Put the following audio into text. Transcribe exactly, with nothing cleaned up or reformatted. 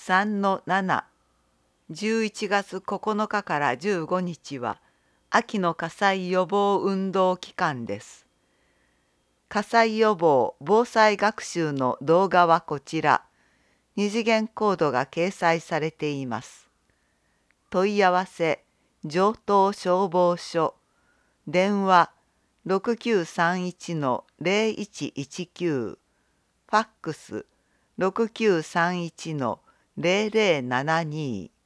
さんのなな、じゅういちがつここのかからじゅうごにちは秋の火災予防運動期間です。火災予防・防災学習の動画はこちら。二次元コードが掲載されています。問い合わせ、城東消防署、電話ろくきゅうさんいちのゼロいちいちきゅう、ファックスろくきゅうさんいちのゼロゼロななに。